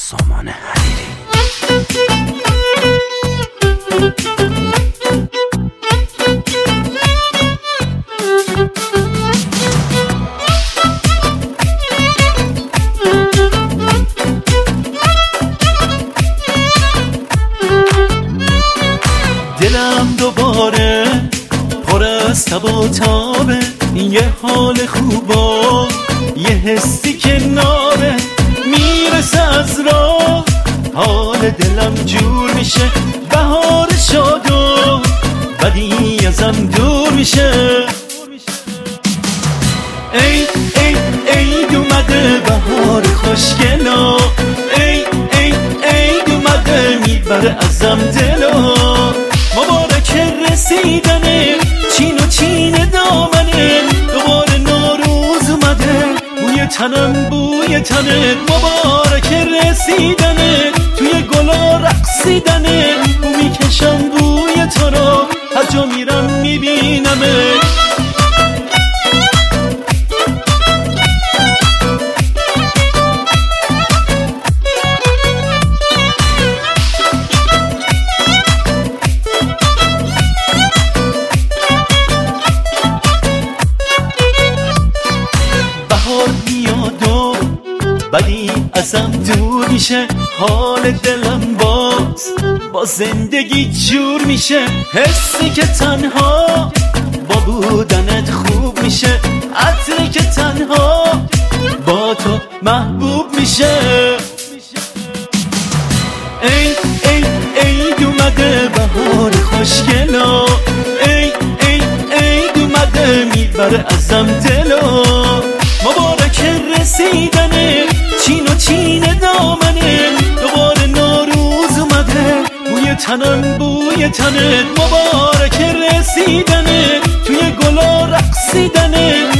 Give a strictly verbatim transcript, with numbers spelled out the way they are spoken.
سامان حریری. دلم دوباره پر از تب و تابه، یه حال خوبا یه حسی که ناره، میرسه از راه حال دلم جور میشه، بهار شاد و بدی ازم دور میشه. ای ای ای اومده بهار خوشگلا، ای ای ای اومده میبره ازم دلا، مبارک رسیدنه چین و چین دامنه، دوباره نوروز اومده بوی تنم بوی تنه، مبارک رسیدنه توی گلا رقصیدنه، بو میکشم بوی تو رو هر جا میرم میبینمه. بهار میاد و بدی ازم دور میشه، حال دلم باز با زندگی جور میشه، حسی که تنها با بودنت خوب میشه، عطری که تنها با تو محبوب میشه. ای ای ای اومده بهار خوشگلا، ای ای ای اومده میبره ازم دلا، مبارک رسیدنه چین و چین دامنه، دوباره نوروز اومده بوی تنم بوی تنه، مبارک رسیدنه توی گلا رقصیدنه،